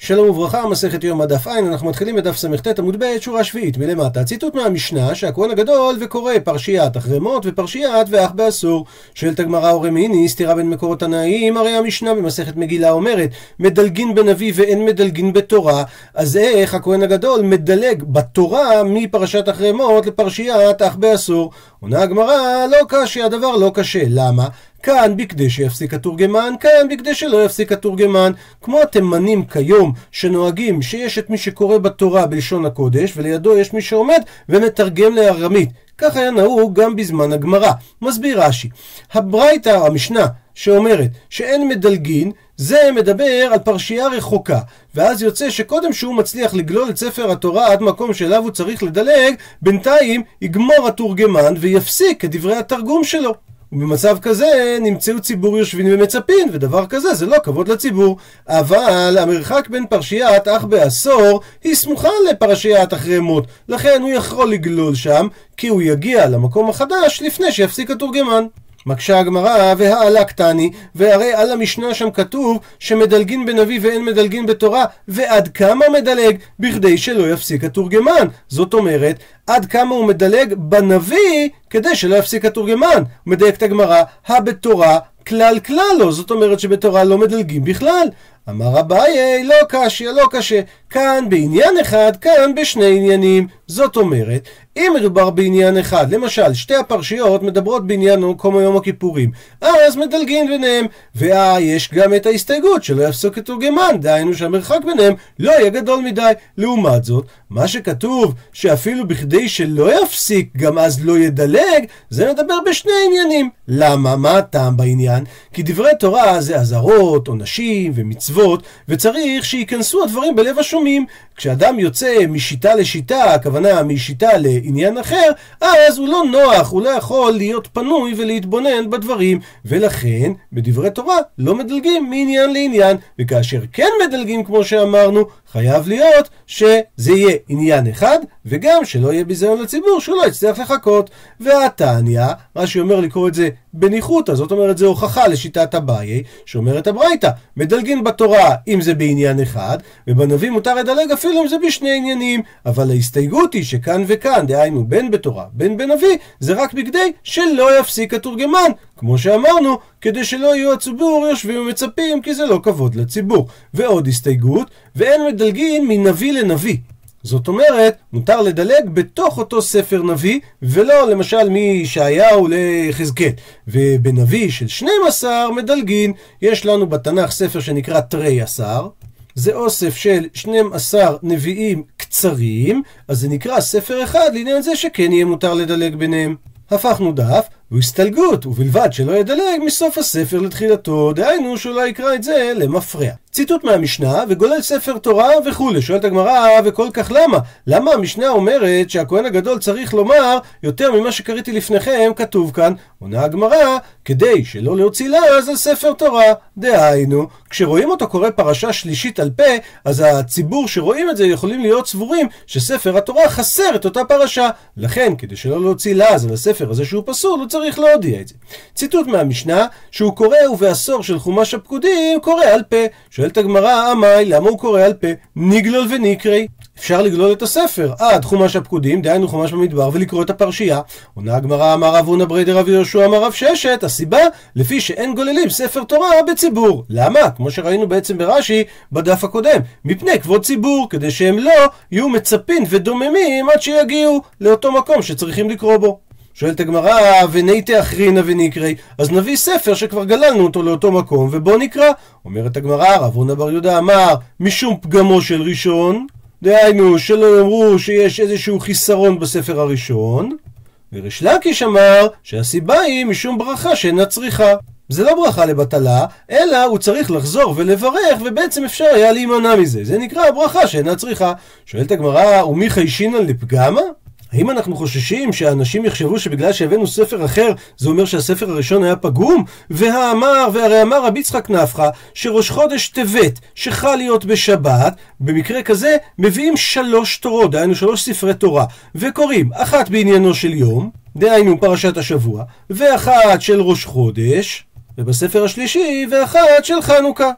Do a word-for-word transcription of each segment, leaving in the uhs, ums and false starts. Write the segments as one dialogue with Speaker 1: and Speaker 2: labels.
Speaker 1: שלום וברכה, מסכת יום הדף עין, אנחנו מתחילים בדף סמכת עמוד ב' שורה שביעית מלמטה. ציטוט מהמשנה שהכהן הגדול וקורא פרשיית החרמות ופרשיית ואח באסור. שואלת הגמרא אורמיני, סתירה בין מקורות תנאים? הרי המשנה במסכת מגילה אומרת מדלגין בנביא ואין מדלגין בתורה, אז איך הכהן הגדול מדלג בתורה מפרשת החרמות לפרשיית אח באסור? עונה הגמרא, לא קשה, הדבר לא קשה. למה? כאן בכדי שיפסיק התורגמן, כאן בכדי שלא יפסיק התורגמן. כמו התימנים כיום שנוהגים שיש את מי שקורא בתורה בלשון הקודש ולידו יש מי שעומד ומתרגם לארמית, כך היה נהוג גם בזמן הגמרא. מסביר רש"י, הברייתא, המשנה שאומרת שאין מדלגין, זה מדבר על פרשייה רחוקה, ואז יוצא שקודם שהוא מצליח לגלול את ספר התורה עד מקום שאליו הוא צריך לדלג, בינתיים יגמור התורגמן ויפסיק את דברי התרגום שלו. ובמצב כזה נמצאו ציבור יושבים ומצפים, ודבר כזה זה לא כבוד לציבור. אבל המרחק בין פרשיית אח באסור היא סמוכה לפרשיית החרמות, לכן הוא יכול לגלול שם, כי הוא יגיע למקום החדש לפני שיפסיק התורגמן. מקשה הגמרא, והעלה קטני, והרי על המשנה שם כתוב שמדלגין בנביא ואין מדלגין בתורה, ועד כמה מדלג בכדי שלא יפסיק התורגמן. זאת אומרת, עד כמה הוא מדלג בנביא כדי שלא יפסיק התורגמן. מדייקת הגמרא, הבתורה כלל כלל לא, זאת אומרת שבתורה לא מדלגים בכלל. אמר אביי, לא קשה, לא קשה, כאן בעניין אחד, כאן בשני עניינים. זאת אומרת, אם מדובר בעניין אחד, למשל שתי הפרשיות מדברות בעניין כמו יום הכיפורים, אז מדלגין ביניהם, ויש גם את ההסתייגות שלא יפסוק התורגמן, דהיינו שהמרחק ביניהם לא יהיה גדול מדי. לעומת זאת, מה שכתוב שאפילו בכדי שלא יפסיק גם אז לא ידלג, זה מדבר בשני עניינים. למה? מה הטעם בעניין? כי דברי תורה זה אזהרות, עונשים ומצוות, וצריך שייכנסו הדברים בלב השומעים. כשאדם יוצא משיטה לשיטה, הכוונה משיטה לעניין אחר, אז הוא לא נוח, הוא לא יכול להיות פנוי ולהתבונן בדברים, ולכן בדברי תורה לא מדלגים מעניין לעניין, וכאשר כן מדלגים כמו שאמרנו, חייב להיות שזה יהיה עניין אחד, וגם שלא יהיה ביזיון לציבור, שהוא לא יצטרך לחכות. והתניא, רש"י אומר לקרוא את זה בניחותא, זאת אומרת זה הוכחה לשיטת אביי, שאומרת הברייתא, מדלגין בתורה אם זה בעניין אחד, ובנביא מותר לדלג אפילו אם זה בשני עניינים, אבל ההסתייגות היא שכאן וכאן, דהיינו בין בתורה בין בנביא, זה רק בכדי שלא יפסיק התורגמן, כמו שאמרנו, כדי שלא יהיו הציבור יושבים ומצפים, כי זה לא כבוד לציבור. ועוד הסתייגות, ואין מדלגין מנביא לנביא, זאת אומרת, מותר לדלג בתוך אותו ספר נביא, ולא למשל מישעיהו לחזקאל. ובנביא של שנים עשר מדלגין. יש לנו בתנ"ך ספר שנקרא תרי עשר, זה אוסף של שנים עשר נביאים קצרים, אז זה נקרא ספר אחד לעניין זה שכן יהיה מותר לדלג ביניהם. הפכנו דף, הוא הסתלגות, ובלבד שלא ידלג מסוף הספר לתחילתו, דהיינו שאולי יקרא את זה למפרע. ציטוט מהמשנה, וגולל ספר תורה וכו'. שואלת הגמרא, וכל כך למה? למה המשנה אומרת שהכהן הגדול צריך לומר יותר ממה שקראתי לפניכם כתוב כאן? עונה הגמרא, כדי שלא להוציא לעז על ספר תורה. דהיינו, כשרואים אותו קורא פרשה שלישית על פה, אז הציבור שרואים את זה יכולים להיות סבורים שספר התורה חסר את אותה פרשה. לכן, כדי שלא להוציא לעז על הספר הזה שהוא פסול, הוא צריך להודיע את זה. ציטוט מהמשנה, שהוא קורא ובעשור של חומש הפקודים קורא על פה. שואלת הגמרא, אמי, למה הוא קורא על פה? נגלול ונקרי. אפשר לגלול את הספר עד חומש הפקודים, דהיינו חומש במדבר, ולקרוא את הפרשייה. עונה הגמרא, אמר רב הונא ברי דרב יהושע אמר רב ששת, הסיבה לפי שאין גוללים ספר תורה בציבור. למה? כמו שראינו בעצם ברש"י בדף הקודם, מפני כבוד ציבור, כדי שהם לא יהיו מצפים ודוממים עד שיגיעו לאותו מקום שצריכים לקרוא בו. שואלת הגמרא, וניתא אחרינא ונקרא, אז נביא ספר שכבר גללנו אותו לאותו מקום ובוא נקרא. אומרת הגמרא, רב הונא בר יהודה אמר משום פגמו של ראשון, דהיינו שלא יאמרו שיש איזשהו חיסרון בספר הראשון, וריש לקיש אמר שהסיבה היא משום ברכה שאינה צריכה. זה לא ברכה לבטלה, אלא הוא צריך לחזור ולברך, ובעצם אפשר היה להימנע מזה. זה נקרא ברכה שאינה צריכה. שואלת הגמרא, ומי חיישינן לפגמה? האם אנחנו חוששים שהאנשים יחשבו שבגלל שהבאנו ספר אחר זה אומר שהספר הראשון היה פגום? והאמר, והרי אמר רבי יצחק נפחא שראש חודש טבת שחל להיות בשבת, במקרה כזה מביאים שלוש תורות, דהיינו שלוש ספרי תורה, וקוראים אחת בעניינו של יום, דהיינו פרשת השבוע, ואחת של ראש חודש, ובספר השלישי ואחת של חנוכה.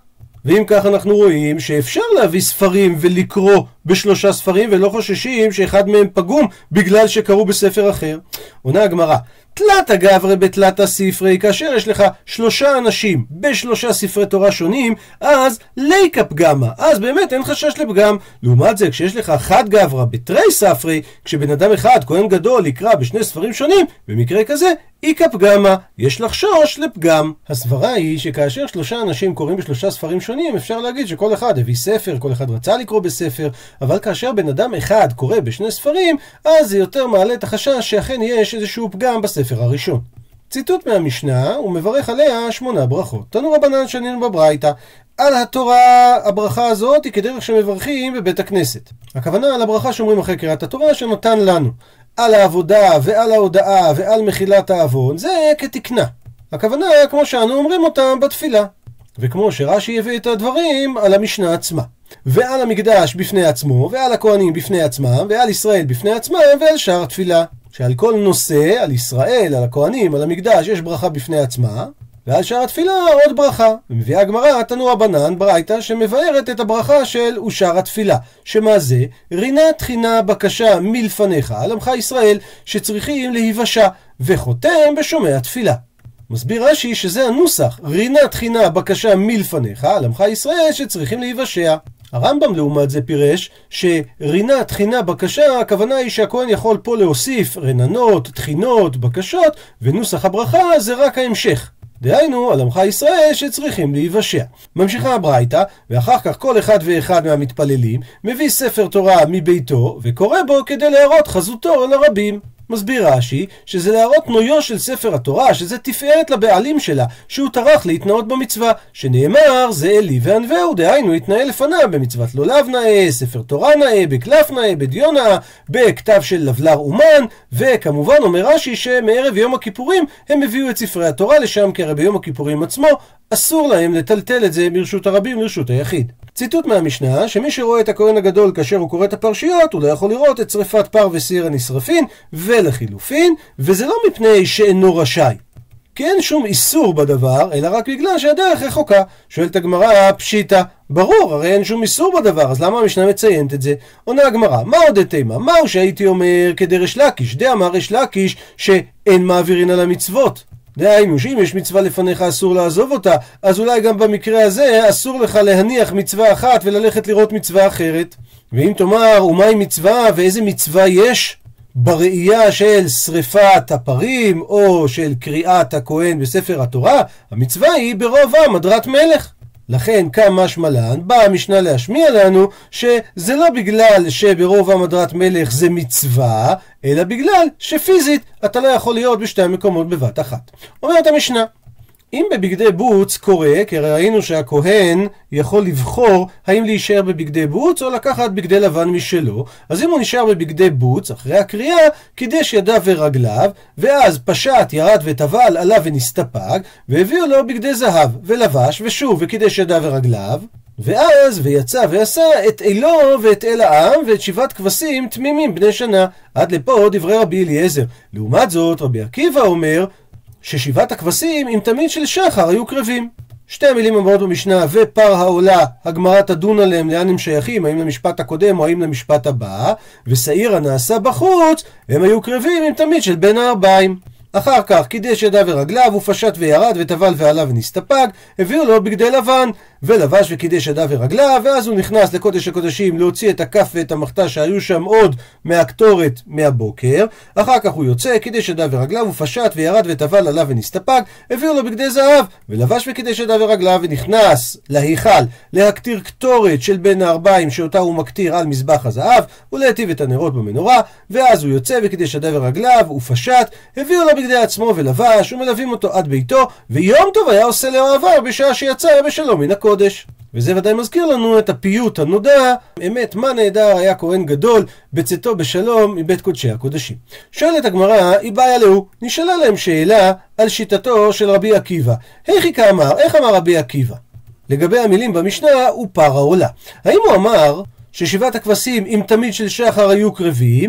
Speaker 1: ואם כך אנחנו רואים שאפשר להביא ספרים ולקרוא בשלושה ספרים ולא חוששים שאחד מהם פגום בגלל שקראו בספר אחר. עונה הגמרא, תלתא גברא בתלתא ספרי, כאשר יש לך שלושה אנשים בשלושה ספרי תורה שונים, אז ליקא פגמה, אז באמת אין חשש לפגם. לעומת זה, כשיש לך חד גברא בתרי ספרי, כשבן אדם אחד, כהן גדול, יקרא בשני ספרים שונים, במקרה כזה איכא פגמה, יש לחשוש לפגם. הסברה היא שכאשר שלושה אנשים קוראים בשלושה ספרים שונים, אפשר להגיד שכל אחד הביא ספר, כל אחד רצה לקרוא בספר, אבל כאשר בן אדם אחד קורא בשני ספרים, אז זה יותר מעלה את החשש שאכן יש איזשהו פגם בספר הראשון. ציטוט מהמשנה, הוא מברך עליה שמונה ברכות. תנו רבנן שנינו בברייתא, על התורה הברכה הזאת היא כדרך שמברכים בבית הכנסת. הכוונה על הברכה שאומרים אחרי קריאת התורה שנותן לנו. על העבודה ועל ההודעה ועל מחילת העוון, זה כתקנה. הכוונה כמו שאנו אומרים אותם בתפילה. וכמו שרש"י הביא את הדברים על המשנה עצמה. ועל המקדש בפני עצמו, ועל הכהנים בפני עצמם, ועל ישראל בפני עצמם, ועל שאר התפילה. שעל כל נושא, על ישראל, על הכהנים, על המקדש, יש ברכה בפני עצמה, ועל שאר התפילה עוד ברכה. ומביאה הגמרא תנו רבנן ברייתא שמבארת את הברכה של ושאר התפילה. שמה זה? רינה תחינה בקשה מלפניך על עמך ישראל שצריכים להיוושע, וחותם בשומע תפילה. מסביר רש"י שזה הנוסח, רינה תחינה בקשה מלפניך על עמך ישראל שצריכים להיוושע. הרמב"ם לעומת זה פירש שרינה תחינה בקשה, הכוונה היא שהכהן יכול פה להוסיף רננות, תחינות, בקשות, ונוסח הברכה זה רק ההמשך. דהיינו, על עמך ישראל שצריכים להיוושע. ממשיכה הברייתא, ואחר כך כל אחד ואחד מהמתפללים מביא ספר תורה מביתו וקורא בו כדי להראות חזותו לרבים. מסביר רש"י שזה להראות נויו של ספר התורה, שזה תפארת לבעלים שלה, שהוא טרח להתנאות במצווה, שנאמר זה אלי וענווהו, דהיינו התנאה לפניו במצוות לולב נאה, ספר תורה נאה, בקלף נאה, בדיון נאה, בכתב של לבלר אומן, וכמובן אומר רש"י שמערב יום הכיפורים הם הביאו את ספרי התורה לשם, כי הרי ביום הכיפורים עצמו אסור להם לטלטל את זה מרשות הרבים לרשות היחיד. ציטוט מהמשנה, שמי שרואה את הכהן הגדול כאשר הוא קורא את הפרשיות, הוא לא יכול לראות את שריפת פר וסיר הנשרפין, ולחילופין, וזה לא מפני שאינו רשאי. כי אין שום איסור בדבר, אלא רק בגלל שהדרך רחוקה. שואלת הגמרא, פשיטא, ברור, הרי אין שום איסור בדבר, אז למה המשנה מציינת את זה? עונה הגמרא, מה עוד תימא? מהו שהייתי אומר כדרש לקיש? דאמר ריש לקיש שאין מעבירין על המצוות. דהיינו שאם יש מצווה לפניך אסור לעזוב אותה, אז אולי גם במקרה הזה אסור לך להניח מצווה אחת וללכת לראות מצווה אחרת. ואם תאמר, ומהי מצווה ואיזה מצווה יש בראייה של שריפת הפרים או של קריאת הכהן בספר התורה, המצווה היא ברוב עם הדרת מלך. לכן כמה משמלן באה המשנה להשמיע לנו שזה לא בגלל שברוב עם הדרת מלך זה מצווה, אלא בגלל שפיזית אתה לא יכול להיות בשתי המקומות בבת אחת. אומרת המשנה, אם בבגדי בוץ קורה, כי ראינו שהכהן יכול לבחור האם להישאר בבגדי בוץ או לקחת בגדי לבן משלו, אז אם הוא נשאר בבגדי בוץ אחרי הקריאה, קידש ידיו ורגליו, ואז פשט, ירד וטבל, עלה ונסתפק, והביאו לו בגדי זהב, ולבש ושוב וקידש ידיו ורגליו, ואז ויצא ועשה את אלו ואת אל העם ואת שבעת כבשים תמימים בני שנה. עד לפה דברי רבי אליעזר. לעומת זאת רבי עקיבא אומר ששבעת הכבשים עם תמיד של שחר היו קרבים. שתי המילים הבאות במשנה, ופר העולה, הגמרא תדון עליהם לאן הם שייכים, האם למשפט הקודם או האם למשפט הבא, ושעיר הנעשה בחוץ, הם היו קרבים עם תמיד של בין הארבעים. אחר כך קידש ידיו ורגליו, הוא פשט וירד וטבל ועלה ונסתפק, הביאו לו בגדי לבן, ולבש וקידש ידיו ורגליו, ואז הוא נכנס לקודש הקודשים להוציא את הכף ואת המחתה שהיו שם עוד מהקטורת מהבוקר. אחר כך הוא יוצא, קידש ידיו ורגליו, הוא פשט וירד וטבל עלה ונסתפק, הביאו לו בגדי זהב, ולבש וקידש ידיו ורגליו, ונכנס להיכל להקטיר קטורת של בין הארבעים שאותה הוא מקטיר על מזבח הזהב, ולהטיב את הנרות במנורה, ואז הוא יוצא וקידש ידיו ורגליו, הוא פשט, הביאו לו בגדי עצמו ולבש, ומלווים אותו עד ביתו, ויום טוב היה עושה לאוהביו בשעה שיצא בשלום מן הקודש. וזה ודאי מזכיר לנו את הפיוט הנודע, אמת מה נהדר היה כהן גדול בצאתו בשלום מבית קודשי הקודשים. שואלת הגמרא, היא בעיה לו, נשאלה להם שאלה על שיטתו של רבי עקיבא. היכי כאמר, איך אמר רבי עקיבא? לגבי המילים במשנה הוא פר העולה. האם הוא אמר ששבעת הכבשים עם תמיד של שחר היו קרבים,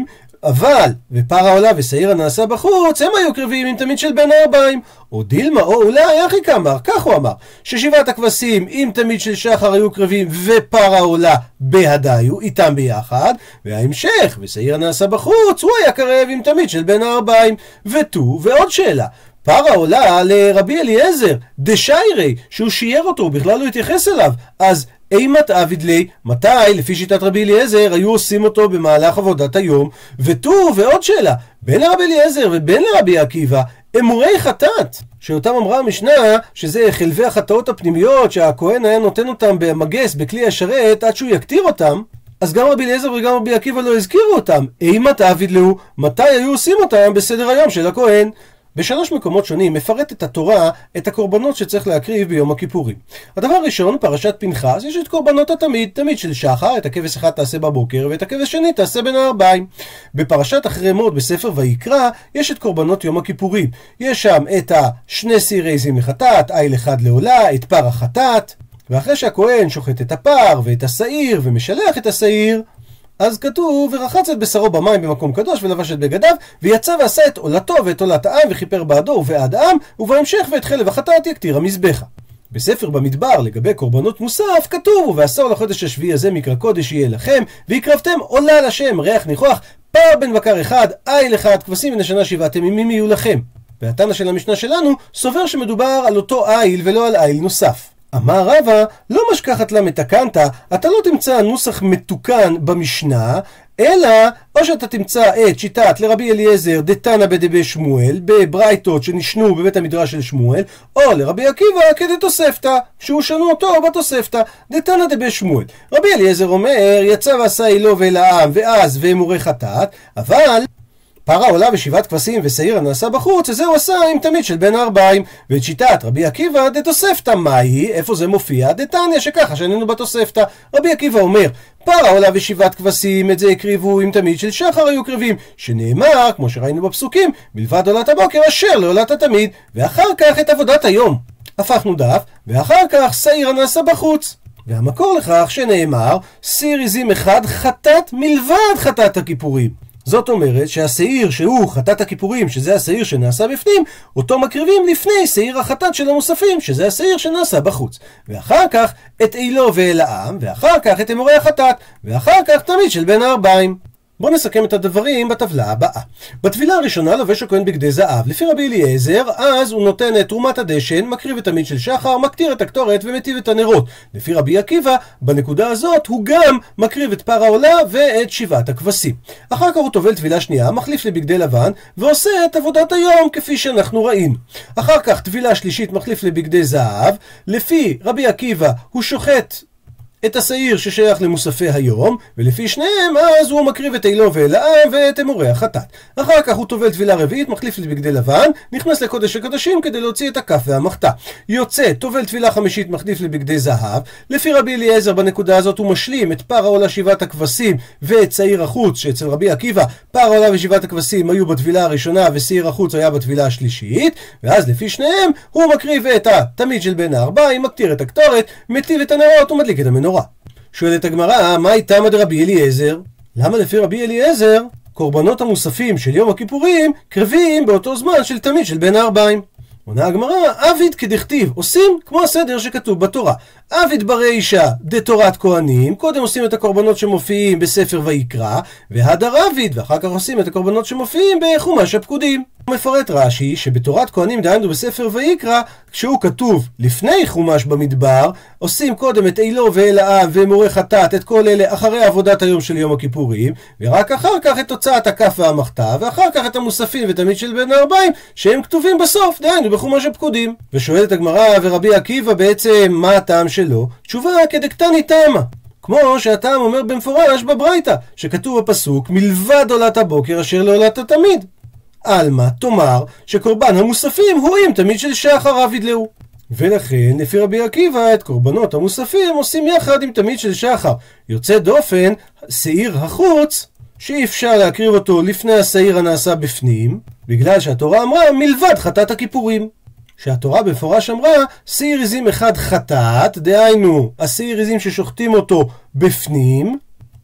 Speaker 1: אבל ופר העולה ושעיר הנעשה בחוץ הם היו קרבים עם תמיד של בין הארבעים. או דילמה או אולי אחי כאמר, כך הוא אמר, ששבעת הכבשים עם תמיד של שחר היו קרבים ופר העולה בהדיו איתם ביחד, וההמשך ושעיר הנעשה בחוץ הוא היה קרב עם תמיד של בין הארבעים. ותו ועוד שאלה, פר העולה לרבי אליעזר דשיירי שהוא שייר אותו, הוא בכלל לא התייחס אליו, אז אימת עביד לי, מתי לפי שיטת רבי אליעזר היו עושים אותו במהלך עבודת היום? ותו ועוד שאלה, בין לרבי אליעזר ובין לרבי עקיבא אמורי חטאת, שאותם אמרה המשנה שזה חלבי החטאות הפנימיות שהכהן היה נותן אותם במגס בכלי השרת עד שהוא יקטיר אותם, אז גם רבי אליעזר וגם רבי עקיבא לא הזכירו אותם. אימת עביד לו, מתי היו עושים אותם בסדר היום של הכהן? בשלוש מקומות שונים מפרטת התורה את הקורבנות שצריך להקריב ביום הכיפורים. הדבר הראשון, פרשת פנחס, יש את קורבנות התמיד, תמיד של שחר, את הכבש אחד תעשה בבוקר ואת הכבש שני תעשה בין הארבעים. בפרשת אחרי מות בספר ויקרא יש את קורבנות יום הכיפורים. יש שם את השני שעירי עזים לחטאת, איל אחד לעולה, את פר החטאת, ואחרי שהכהן שוחט את הפר ואת השעיר ומשלח את השעיר, אז כתוב, ורחץ את בשרו במים במקום קדוש ולבש את בגדיו, ויצא ועשה את עולתו ואת עולת העם וכיפר בעדו ובעד העם, ובהמשך ואת חלב החטאת יקטיר המזבחה. בספר במדבר לגבי קורבנות מוסף כתוב, ובעשור לחודש השביעי הזה מקרא קודש יהיה לכם, והקרבתם עולה לשם ריח ניחוח, פר בן בקר אחד, איל אחד, כבשים מן השנה שבעה תמימים יהיו לכם. והתנא של המשנה שלנו סובר שמדובר על אותו איל ולא על איל נוסף. אמר רבא, לא משכחת לה מתקנת, אתה לא תמצא נוסח מתוקן במשנה, אלא או שאתה תמצא את שיטת לרבי אליעזר דתנא בדבי שמואל, בברייתות שנשנו בבית המדרש של שמואל, או לרבי עקיבא כדתוספתא, שהוא שנו אותו בתוספתא, דתנא דבי שמואל. רבי אליעזר אומר, יצא ועשה אילו ואל העם, ואז ואמורי חטאת, אבל פר העולה ושבעת כבשים ושעיר הנעשה בחוץ, אז הוא עשה עם תמיד של בין הארבעים. ואת שיטת רבי עקיבא דתוספתא, מהי? איפה זה מופיע? דתניא, שככה שננו בתוספתא. רבי עקיבא אומר, פר העולה ושבעת כבשים, את זה הקריבו עם תמיד של שחר היו קריבים, שנאמר, כמו שראינו בפסוקים, מלבד עולת הבוקר אשר לעולת התמיד, ואחר כך את עבודת היום. הפכנו דף, ואחר כך שעיר הנעשה בחוץ. והמקור לכך שנאמר, שעיר עזים אחד חטאת מלבד חטאת הכיפורים. זאת אומרת שהשעיר שהוא חטאת הכיפורים, שזה השעיר שנעשה בפנים, אותו מקריבים לפני שעיר החטאת של המוספים, שזה השעיר שנעשה בחוץ. ואחר כך את אילו ואל העם, ואחר כך את אמורי החטאת, ואחר כך תמיד של בין הארבעים. בואו נסכם את הדברים בטבלה הבאה. בטבילה הראשונה לובש הכהן בגדי זהב. לפי רבי אליעזר, אז הוא נותן את תרומת הדשן, מקריב את תמיד של שחר, מקטיר את הקטורת ומטיב את הנרות. לפי רבי עקיבא, בנקודה הזאת הוא גם מקריב את פר העולה ואת שבעת הכבשים. אחר כך הוא טובל טבילה שנייה, מחליף לבגדי לבן, ועושה את עבודת היום כפי שאנחנו ראינו. אחר כך טבילה שלישית מחליף לבגדי זהב. לפי רבי עקיבא הוא שוחט את השעיר ששייך למוספי היום, ולפי שניהם אז הוא מקריב את אילו ואל העם ואת אמורי החטאת. אחר כך הוא טובל טבילה רביעית, מחליף לבגדי לבן, נכנס לקודש הקודשים כדי להוציא את הכף והמחתה. יוצא, טובל טבילה חמישית, מחליף לבגדי זהב. לפי רבי אליעזר בנקודה הזאת הוא משלים את פר העולה שבעת הכבשים ואת שעיר החוץ, שאצל רבי עקיבא פר העולה ושבעת הכבשים היו בטבילה הראשונה ושעיר החוץ היה בטבילה השלישית, ואז לפי שניהם הוא מקריב את התמיד של בין הארבעים, מקטיר את הקטורת, מטיב את הנרות ומדליק את המנורה. שואלת הגמרא, מה איתם עד רבי אליעזר? למה לפי רבי אליעזר קורבנות המוספים של יום הכיפורים קרבים באותו זמן של תמיד של בין הארבעים? עונה הגמרא, עביד כדכתיב, עושים כמו הסדר שכתוב בתורה. עביד ברישא דתורת כהנים, קודם עושים את הקורבנות שמופיעים בספר ויקרא, והדר עביד, ואחר כך עושים את הקורבנות שמופיעים בחומש הפקודים. הוא מפרט רש"י שבתורת כהנים, דהיינו בספר ויקרא, כשהוא כתוב לפני חומש במדבר, עושים קודם את אילו ואל העם ואמורי חטאת, את כל אלה אחרי עבודת היום של יום הכיפורים, ורק אחר כך את תוצאת הכף והמחתה, ואחר כך את המוספים ותמיד של בין הארבעים, שהם כתובים בסוף, דהיינו בחומש הפקודים. ושואלת הגמרא, ורבי עקיבא בעצם מה הטעם שלו? תשובה כדקתני תמה. כמו שהטעם אומר במפורש בברייתא, שכתוב בפסוק, מלבד עולת הבוקר אשר לעולת התמיד. אלמה תאמר שקורבן המוספים הוא עם תמיד של שחר עביד לו. ולכן לפי רבי עקיבא את קורבנות המוספים עושים יחד עם תמיד של שחר. יוצא דופן שעיר החוץ שאי אפשר להקריב אותו לפני השעיר הנעשה בפנים, בגלל שהתורה אמרה מלבד חטאת הכיפורים. שהתורה בפורש אמרה שעיר עזים אחד חטאת, דהיינו השעיר עזים ששוחטים אותו בפנים,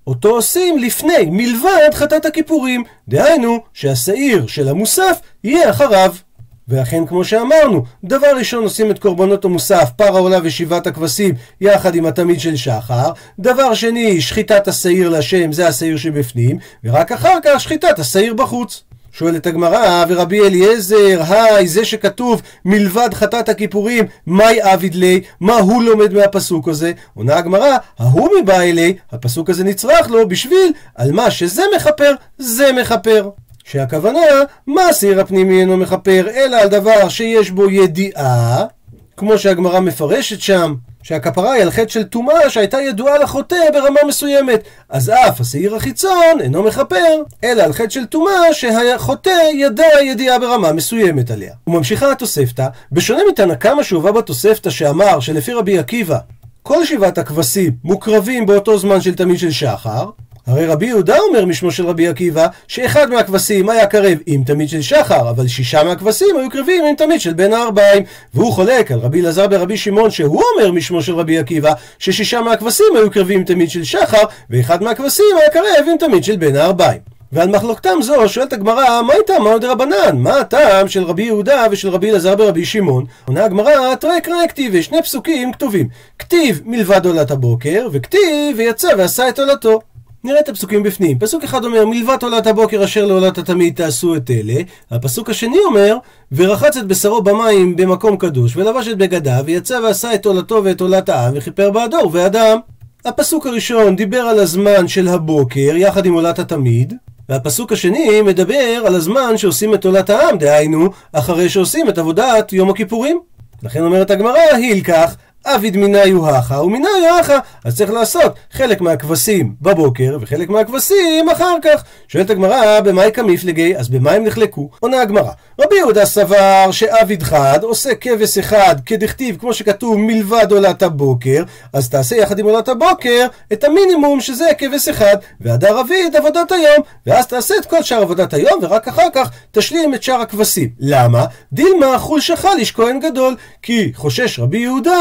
Speaker 1: אותו עושים לפני, מלבד חטאת הכיפורים. דהיינו שהשעיר של המוסף יהיה אחריו. ואכן כמו שאמרנו, דבר ראשון עושים את קורבנות המוסף, פר העולה ושבעת הכבשים, יחד עם התמיד של שחר. דבר שני, שחיטת השעיר לשם, זה השעיר שבפנים, ורק אחר כך שחיטת השעיר בחוץ. שואלת הגמרא, ורבי אליעזר, היי, זה שכתוב מלבד חטאת הכיפורים, מהי עביד לי? מה הוא לומד מהפסוק הזה? עונה הגמרא, ההוא מבא אלי, הפסוק הזה נצרך לו בשביל על מה שזה מחפר, זה מחפר. שהכוונה, מה השעיר הפנימי אינו מחפר, אלא על דבר שיש בו ידיעה, כמו שהגמרא מפרשת שם, שהכפרה היא על חטא של טומאה שהייתה ידועה לחוטא ברמה מסוימת. אז אף השעיר החיצון אינו מחפר, אלא על חטא של טומאה שהחוטא ידע ידיעה ברמה מסוימת עליה. וממשיכה התוספתא, בשונה מתנא קמא שהובא בתוספתא שאמר שלפי רבי עקיבא, כל שבעת הכבשים מוקרבים באותו זמן של תמיד של שחר, הרי רבי יהודה אומר משמו של רבי עקיבא שאחד מהכבשים היה קרב עם תמיד של שחר, אבל שישה מהכבשים היו קרבים עם תמיד של בין הארבעים. והוא חולק על רבי אלעזר ברבי שמעון שהוא אומר משמו של רבי עקיבא ששישה מהכבשים היו קרבים עם תמיד של שחר, ואחד מהכבשים היה קרב עם תמיד של בין הארבעים. ועל מחלוקתם זו שואלת הגמרא, מה הייתה מה דרבנן? מה הטעם של רבי יהודה ושל רבי אלעזר ברבי שמעון? עונה הגמרא, תראה קרא כתיב, ושני פסוקים כתובים, כתיב מלבד עולת הבוקר, וכתיב ויצא ועשה את עולתו. נראה את הפסוקים בפנים. פסוק אחד אומר, מלבד עולת הבוקר אשר לעולת התמיד תעשו את אלה. הפסוק השני אומר, ורחץ את בשרו במים במקום קדוש, ולבש את בגדיו, ויצא ועשה את עולתו ואת עולת העם, וכיפר בעדו ובאדם. הפסוק הראשון דיבר על הזמן של הבוקר, יחד עם עולת התמיד, והפסוק השני מדבר על הזמן שעושים את עולת העם, דהיינו, אחרי שעושים את עבודת יום הכיפורים. לכן אומרת הגמרא, הילקח, עביד מיניו הכה ומיניו הכה, אז צריך לעשות חלק מהכבשים בבוקר וחלק מהכבשים אחר כך. שואלת הגמרא, במאי כמפלגי, אז במה הם נחלקו? עונה הגמרא, רבי יהודה סבר שעביד חד עושה כבש אחד כדכתיב כמו שכתוב מלבד עולת הבוקר, אז תעשה יחד עם עולת הבוקר את המינימום שזה כבש אחד, והדר עביד עבודת היום, ואז תעשה את כל שאר עבודת היום ורק אחר כך תשלים את שאר הכבשים. למה? דילמה חול שחל איש כהן גדול, כי חושש רבי יהודה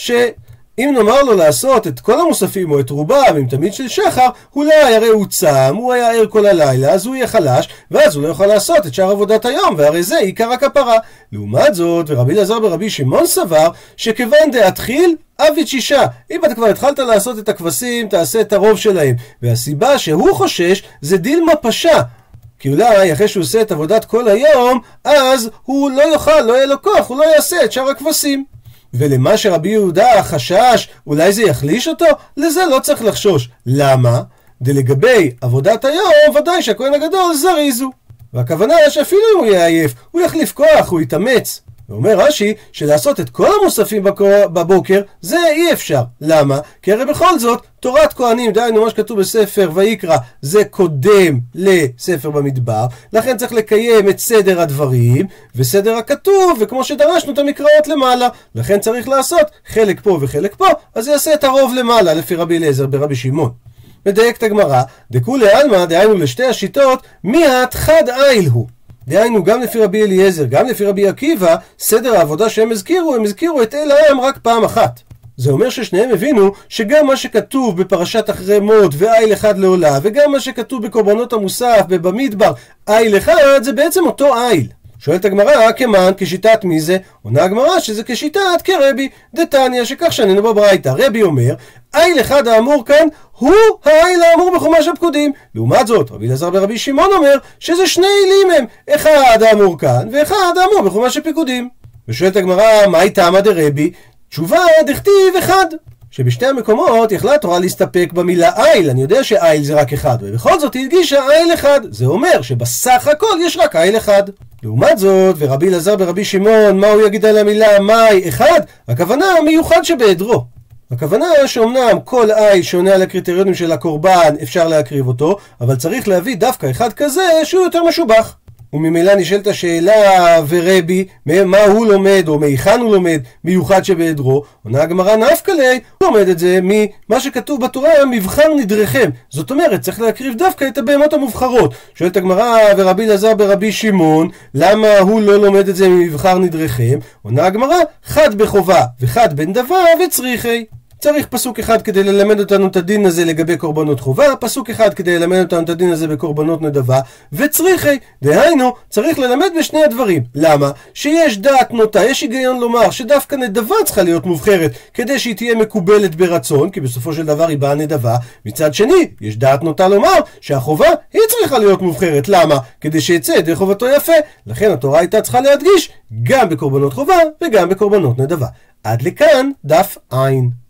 Speaker 1: שאם נאמר לו לעשות את כל המוספים או את רובם עם תמיד של שחר, אולי הרי הוא צם, הוא היה ער כל הלילה, אז הוא יהיה חלש, ואז הוא לא יכול לעשות את שאר עבודת היום, והרי זה עיקר הכפרה. לעומת זאת, ורבי אלעזר ברבי שמעון סבר שכיוון דאתחיל עביד שישה, אם אתה כבר התחלת לעשות את הכבשים, תעשה את הרוב שלהם. והסיבה שהוא חושש זה דילמה פשע, כי אולי אחרי שהוא עושה את עבודת כל היום, אז הוא לא יוכל, לא יהיה לו כוח, הוא לא יעשה את שאר הכבשים. ולמה שרבי יהודה חשש, אולי זה יחליש אותו? לזה לא צריך לחשוש. למה? דלגבי עבודת היום, ודאי שהכהן הגדול זריזו. והכוונה שאפילו אם הוא יהיה עייף, הוא יחליף כוח, הוא יתאמץ. ואומר רש"י שלעשות את כל המוספים בבוקר זה אי אפשר. למה? כי הרי בכל זאת תורת כהנים, דהיינו מה שכתוב בספר ויקרא, זה קודם לספר במדבר, לכן צריך לקיים את סדר הדברים וסדר הכתוב, וכמו שדרשנו את המקראות למעלה, לכן צריך לעשות חלק פה וחלק פה, אז יעשה את הרוב למעלה לפי רבי אליעזר ברבי שמעון. מדייקת הגמרא, דכולי עלמא, דהיינו לשתי השיטות, מיהת חד איל הוא. דהיינו גם לפי רבי אליעזר, גם לפי רבי עקיבא, סדר העבודה שהם הזכירו, הם הזכירו את אל העם רק פעם אחת. זה אומר ששניהם הבינו שגם מה שכתוב בפרשת אחרי מות ואיל אחד לעולה, וגם מה שכתוב בקורבנות המוסף ובמדבר איל אחד, זה בעצם אותו איל. שואלת הגמרא, כמן, כשיטת מי זה? עונה הגמרא שזה כשיטת כרבי דתניא, שכך שנינו בברייתא. רבי אומר, איל אחד האמור כאן הוא האיל האמור בחומש הפקודים. לעומת זאת, רבי אלעזר ברבי שמעון אומר שזה שני אילים הם, אחד האמור כאן ואחד האמור בחומש הפקודים. ושואלת הגמרא, מהי טעמא דרבי? תשובה, דכתיב אחד. שבשתי המקומות יכלה התורה להסתפק במילה איל, אני יודע שאיל זה רק אחד, ובכל זאת היא הדגישה איל אחד. זה אומר שבסך הכל יש רק איל אחד. לעומת זאת, ורבי אלעזר ברבי שמעון, מה הוא יגיד על המילה מאי אחד? הכוונה מיוחד שבעדרו. הכוונה שאומנם כל איל שעונה על הקריטריונים של הקורבן אפשר להקריב אותו, אבל צריך להביא דווקא אחד כזה שהוא יותר משובח. וממילא נשאלת השאלה, ורבי, מה הוא לומד או מהיכן הוא לומד מיוחד שבעדרו? עונה הגמרא נפקא ליה, הוא לומד את זה ממה שכתוב בתורה, מבחר נדרכם. זאת אומרת, צריך להקריב דווקא את הבהמות המובחרות. שואלת הגמרא, ורבי אלעזר ברבי שמעון, למה הוא לא לומד את זה ממבחר נדרכם? עונה הגמרא, חד בחובה וחד בן דבר וצריכי. צריך פסוק אחד כדי ללמד אותנו את הדין הזה לגבי קורבנות חובה, פסוק אחד כדי ללמד אותנו את הדין הזה בקורבנות נדבה, וצריכי, דהיינו, צריך ללמד בשני הדברים. למה? שיש דעת נוטה, יש היגיון לומר שדווקא נדבה צריכה להיות מובחרת כדי שהיא תהיה מקובלת ברצון, כי בסופו של דבר היא באה נדבה. מצד שני, יש דעת נוטה לומר שהחובה היא צריכה להיות מובחרת. למה? כדי שיצא ידי חובתו יפה. לכן התורה הייתה צריכה להדגיש גם בקורבנות חובה וגם בקורבנות נדבה. עד לכאן דף עין.